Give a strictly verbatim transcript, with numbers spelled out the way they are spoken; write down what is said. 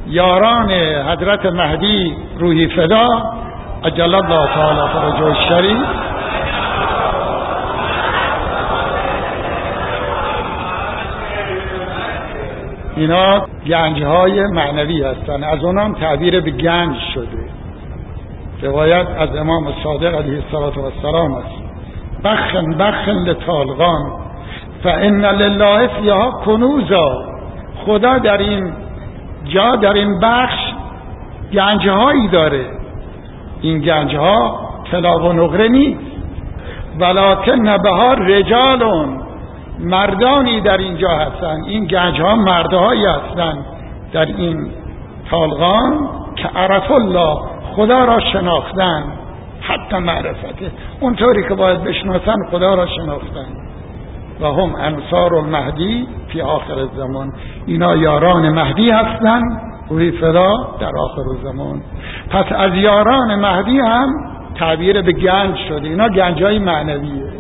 یاران حضرت مهدی روحی فدا عجل الله تعالی فرجه الشریف اینا گنج‌های معنوی هستن، از اونام تعبیر به گنج شده. روایت از امام صادق علیه السلام است: بخن بخن لطالقان فان لله فیها کنوزا. خدا در این جا، در این بخش گنج‌هایی داره. این گنج‌ها طلا و نقره نیست، ولکن بها رجالون، مردانی در اینجا هستن. این گنج‌ها مردهایی هستن در این طالقان که عرف الله، خدا را شناختن، حتی معرفته، اونطوری که باید بشناسن خدا را شناختن. و هم انصار المهدی فی آخر الزمان، اینا یاران مهدی هستن روحی فدا در آخر الزمان. پس از یاران مهدی هم تعبیر به گنج شده. اینا گنجای معنویه.